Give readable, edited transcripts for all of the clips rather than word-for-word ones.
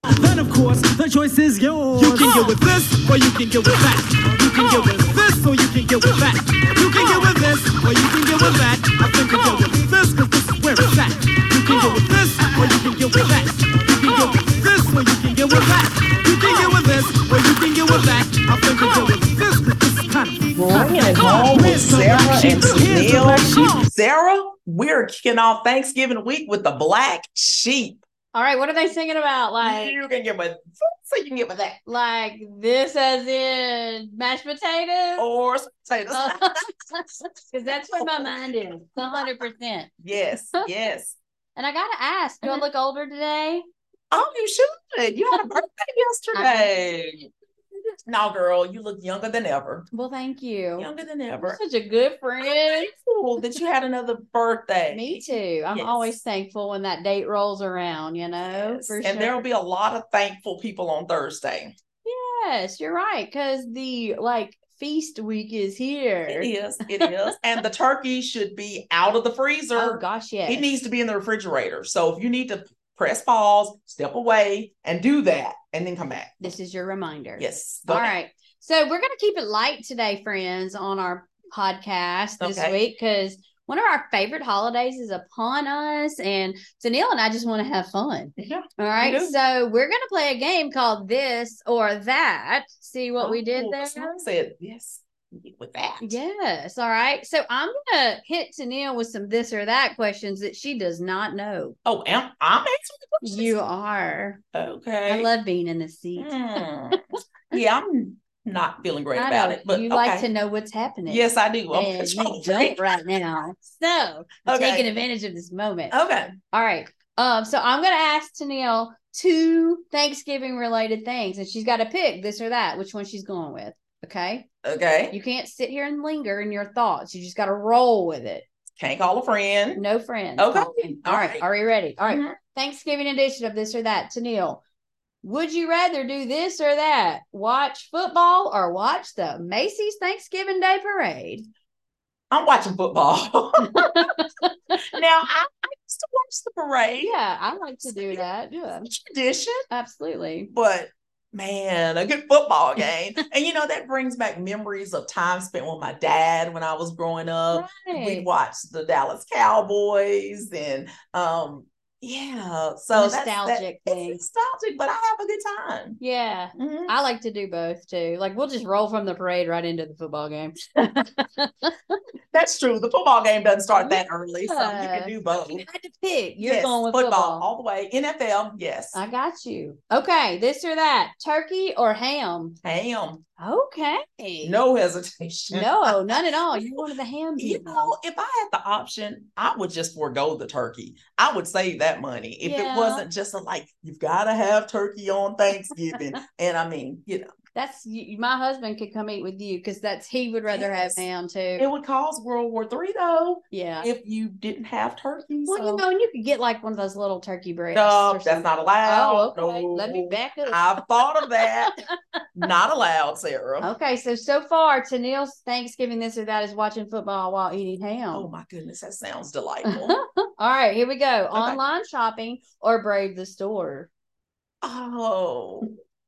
Then of course the choice is yours. You can get with this or you can get with that. You can get with this or you can get with that. You can get with this or you can get with that. I think you get with this because this is where it's at. You can get with this or you can get with that. You can get with this or you can get with that. You can get with this or you can get with that. I think you get with this because this is kind of Bringing it home with Sarah and Tennille. Sarah, we're kicking off Thanksgiving week with the Black Sheep. All right, what are they singing about? Like you can get with this, so you can get with that. Like this as in mashed potatoes? Or potatoes. Because that's where my mind is. 100%. Yes, yes. And I gotta ask, do I look older today? Oh, you should. You had a birthday yesterday. No, girl, you look younger than ever. Well, thank you. Younger than ever. You're such a good friend. Cool that you had another birthday. Me too. I'm always thankful when that date rolls around, you know. Yes. For and sure. there will be a lot of thankful people on Thursday. Yes, you're right. Because the feast week is here. It is. It is. And the turkey should be out of the freezer. Oh gosh, yes. It needs to be in the refrigerator. So if you need to press pause, step away, and do that, and then come back. This is your reminder. Yes. All right. So we're going to keep it light today, friends, on our podcast this week because one of our favorite holidays is upon us, and Tennille and I just want to have fun. Yeah. All right. So we're going to play a game called This or That. See what we did there? Someone said yes. With that. Yes. All right. So I'm going to hit Tennille with some this or that questions that she does not know. Oh, I'm answering the questions? You are. Okay. I love being in the seat. Yeah, I'm not feeling great about it. But you like to know what's happening. Yes, I do. And you don't right now. So taking advantage of this moment. Okay. All right. So I'm going to ask Tennille 2 Thanksgiving related things, and she's got to pick this or that, which one she's going with. Okay. Okay. You can't sit here and linger in your thoughts. You just got to roll with it. Can't call a friend. No friends. Okay. All right. Are we ready? All right. Thanksgiving edition of this or that. Tennille, would you rather do this or that? Watch football or watch the Macy's Thanksgiving Day Parade? I'm watching football. Now, I used to watch the parade. Yeah, I like to do that. Yeah. Tradition. Absolutely. But man, a good football game. And that brings back memories of time spent with my dad when I was growing up. Right. We watched the Dallas Cowboys and yeah, so nostalgic thing. It's nostalgic, but I have a good time. Yeah, I like to do both too. Like we'll just roll from the parade right into the football game. That's true. The football game doesn't start that early, so you can do both. You had to pick. You're going with football all the way. NFL, yes. I got you. Okay, this or that: turkey or ham? Ham. Okay. No hesitation. No, none at all. You're one of the ham people. If I had the option, I would just forego the turkey. I would save that money if it wasn't just you've got to have turkey on Thanksgiving. And I mean, that's my husband could come eat with you because he would rather have ham too. It would cause World War III though. Yeah, if you didn't have turkey. Well, and you could get one of those little turkey breasts. No, that's not allowed. Oh, okay. No. Let me back up. I've thought of that. Not allowed, Sarah. Okay, so far, Tennille's Thanksgiving this or that is watching football while eating ham. Oh my goodness, that sounds delightful. All right, here we go. Okay. Online shopping or brave the store? Oh.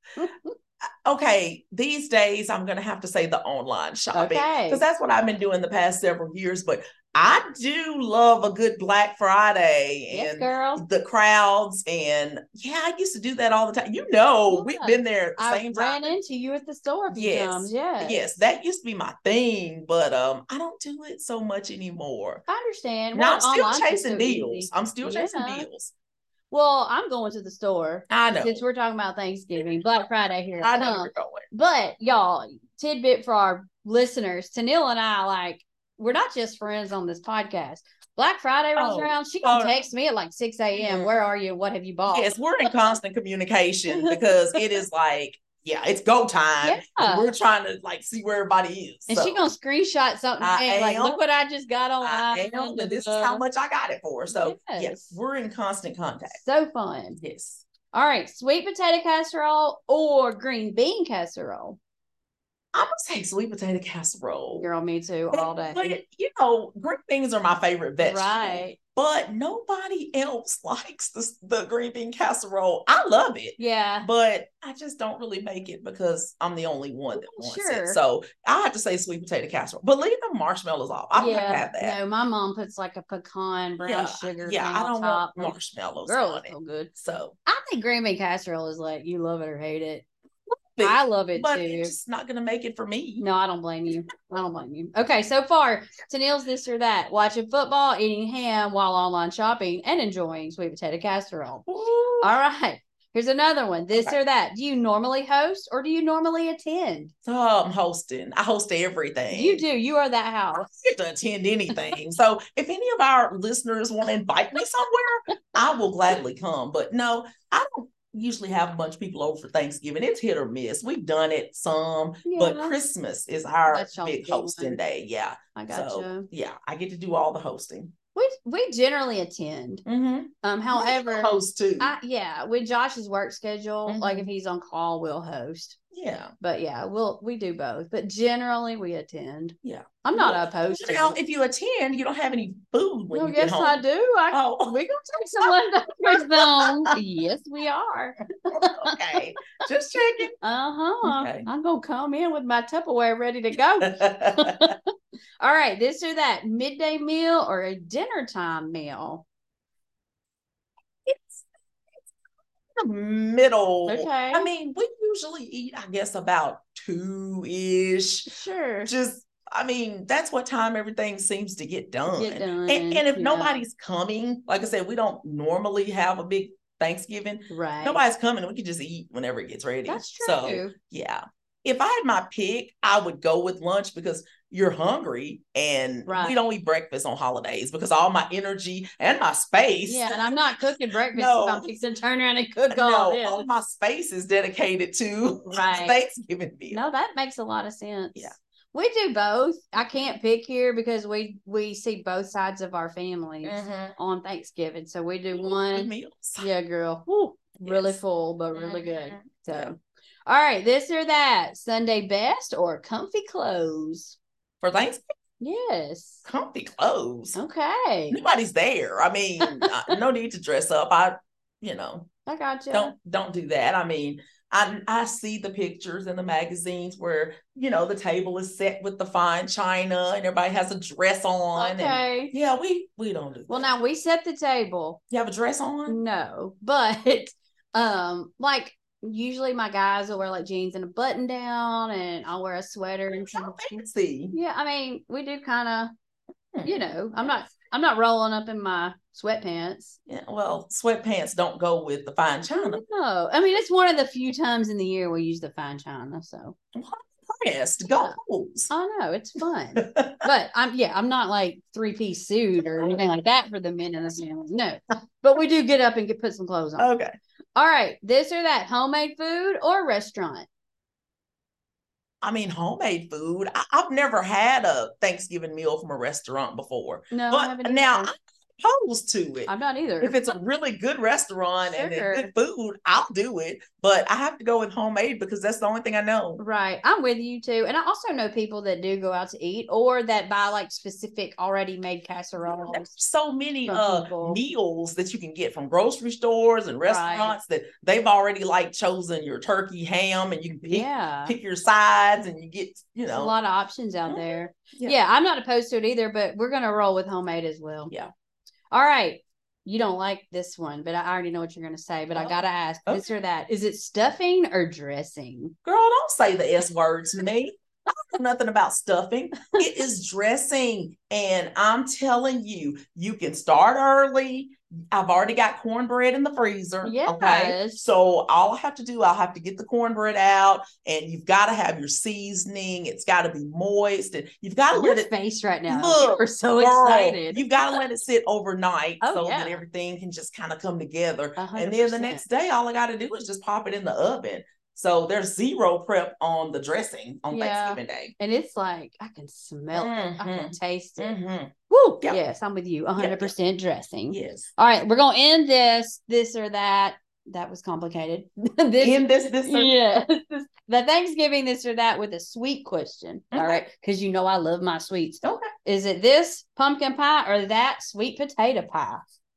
Okay, these days I'm going to have to say the online shopping because that's what I've been doing the past several years. But I do love a good Black Friday and the crowds. And I used to do that all the time. We've been there at the same time. I ran into you at the store a few times. Yes, that used to be my thing, but I don't do it so much anymore. I understand. Now I'm still chasing deals. I'm still chasing deals. Well, I'm going to the store. I know. Since we're talking about Thanksgiving, Black Friday here. I know you're going. But y'all, tidbit for our listeners, Tennille and I, we're not just friends on this podcast. Black Friday rolls around. She gonna text me at 6 a.m. Where are you? What have you bought? Yes, we're in constant communication because it is it's go time. Yeah. We're trying to see where everybody is. And she gonna screenshot something look what I just got online. This is how much I got it for. So yes, we're in constant contact. So fun. Yes. All right, sweet potato casserole or green bean casserole? I'm gonna say sweet potato casserole. Girl, me too, all day. But green beans are my favorite vegetable. Right. but nobody else likes the green bean casserole. I love it. Yeah. But I just don't really make it because I'm the only one that wants it. So I have to say sweet potato casserole. But leave the marshmallows off. I don't have that. No, my mom puts like a pecan brown sugar thing I don't on top. want marshmallows on it. So good. So I think green bean casserole is like you love it or hate it. I love it but too. It's just not going to make it for me. No, I don't blame you. Okay, so far, Tennille's this or that. Watching football, eating ham while online shopping, and enjoying sweet potato casserole. Ooh. All right. Here's another one. This or that. Do you normally host or do you normally attend? Oh, I'm hosting. I host everything. You do. You are that house. I get to attend anything. So if any of our listeners want to invite me somewhere, I will gladly come. But no, I don't usually have a bunch of people over for Thanksgiving. It's hit or miss. We've done it some, but Christmas is our big hosting day. Yeah. I got you. Yeah, I get to do all the hosting. We generally attend. However, host too. With Josh's work schedule, like if he's on call, we'll host. Yeah. But we do both. But generally we attend. Yeah. I'm not opposed to it. If you attend, you don't have any food when you get home. Yes, I do. We're gonna take some leftovers home. Yes, we are. Okay. Just checking. Okay. I'm gonna come in with my Tupperware ready to go. All right, this or that, midday meal or a dinner time meal? It's the middle. Okay. I mean, we usually eat, I guess, about 2-ish. Sure. That's what time everything seems to get done. And if nobody's coming, like I said, we don't normally have a big Thanksgiving. Right. Nobody's coming. We can just eat whenever it gets ready. That's true. So, yeah. If I had my pick, I would go with lunch because you're hungry and we don't eat breakfast on holidays because all my energy and my space. Yeah, and I'm not cooking breakfast if I'm fixing to turn around and cook all my space is dedicated to Thanksgiving meal. No, that makes a lot of sense. Yeah. We do both. I can't pick here because we see both sides of our families on Thanksgiving. So we do one meals. Yeah, girl. Woo, really full, but really good. So all right, this or that. Sunday best or comfy clothes? For Thanksgiving? Yes. Comfy clothes. Okay. Nobody's there. I mean, no need to dress up. I got you. Don't do that. I mean, I see the pictures in the magazines where, the table is set with the fine china and everybody has a dress on. Okay. And we don't do that. Well, now we set the table. You have a dress on? No, but usually my guys will wear like jeans and a button down and I'll wear a sweater and some fancy. Yeah, I mean, we do kind of, I'm not rolling up in my sweatpants. Yeah, well, sweatpants don't go with the fine china. No, I mean, it's one of the few times in the year we use the fine china, so. Goals. I know, it's fun. But I'm not like 3-piece suit or anything like that for the men in the family. No, but we do get up and put some clothes on. Okay. All right, this or that, homemade food or restaurant? I mean, homemade food. I've never had a Thanksgiving meal from a restaurant before. No, but I haven't now I'm opposed to it. I'm not either. If it's a really good restaurant and it's good food, I'll do it. But I have to go with homemade because that's the only thing I know. Right. I'm with you too. And I also know people that do go out to eat or that buy like specific already made casseroles. There's so many meals that you can get from grocery stores and restaurants that they've already like chosen your turkey, ham, and you can pick your sides and you get, There's a lot of options out there. Yeah, I'm not opposed to it either, but we're going to roll with homemade as well. Yeah. All right. You don't like this one, but I already know what you're going to say, but I got to ask this or that. Is it stuffing or dressing? Girl, don't say the S word to me. I don't know nothing about stuffing. It is dressing. And I'm telling you, you can start early. I've already got cornbread in the freezer. Yes. Okay. So all I have to do, I'll have to get the cornbread out and you've got to have your seasoning. It's got to be moist and you've got to let it face right now. Look, we're so excited. You've got to let it sit overnight that everything can just kind of come together. 100%. And then the next day, all I got to do is just pop it in the oven. So there's zero prep on the dressing on Thanksgiving Day. And it's like, I can smell it. I can taste it. Mm-hmm. Woo! Yep. Yes, I'm with you. 100% dressing. Yes. All right, we're going to end this or that. That was complicated. this yeah. The Thanksgiving this or that with a sweet question. All right, because I love my sweets. Okay. Is it this pumpkin pie or that sweet potato pie?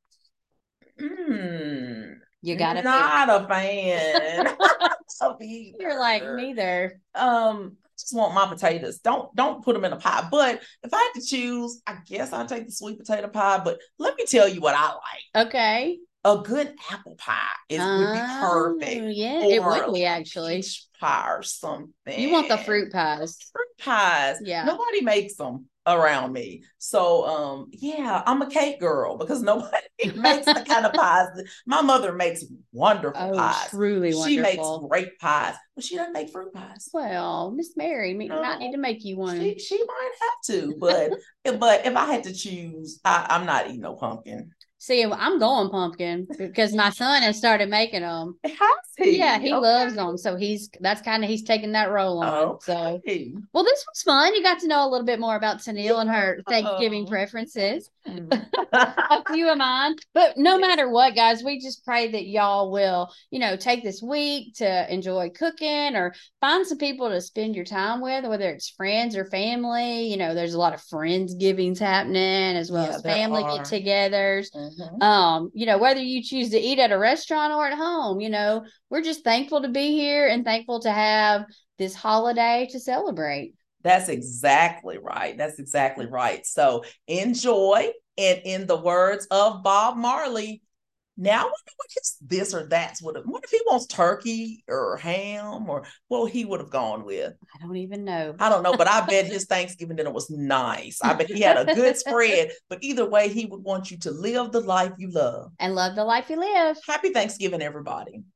You got not a fan. You're like neither. Just want my potatoes. Don't put them in a pie. But if I had to choose, I guess I'd take the sweet potato pie. But let me tell you what I like. Okay. A good apple pie would be perfect. Yeah, it would be actually. Peach pie or something. You want the fruit pies. Fruit pies. Yeah. Nobody makes them around me. So yeah, I'm a cake girl because nobody makes the kind of pies that my mother makes wonderful pies. Truly wonderful. She makes great pies, but she doesn't make fruit pies. Well, Miss Mary might need to make you one. She might have to, but if I had to choose, I'm not eating no pumpkin. See, I'm going pumpkin because my son has started making them. Has he? Yeah, he loves them. So he's taking that role on. Oh, so, well, this was fun. You got to know a little bit more about Tennille and her Thanksgiving preferences. A few of mine. But no matter what, guys, we just pray that y'all will, take this week to enjoy cooking or find some people to spend your time with, whether it's friends or family. There's a lot of Friendsgivings happening as well as family get-togethers. Whether you choose to eat at a restaurant or at home, we're just thankful to be here and thankful to have this holiday to celebrate. That's exactly right. So enjoy. And in the words of Bob Marley, now I wonder what his this or that's would have. What if he wants turkey or ham or what he would have gone with? I don't even know. I don't know, but I bet his Thanksgiving dinner was nice. I bet he had a good spread. But either way, he would want you to live the life you love. And love the life you live. Happy Thanksgiving, everybody.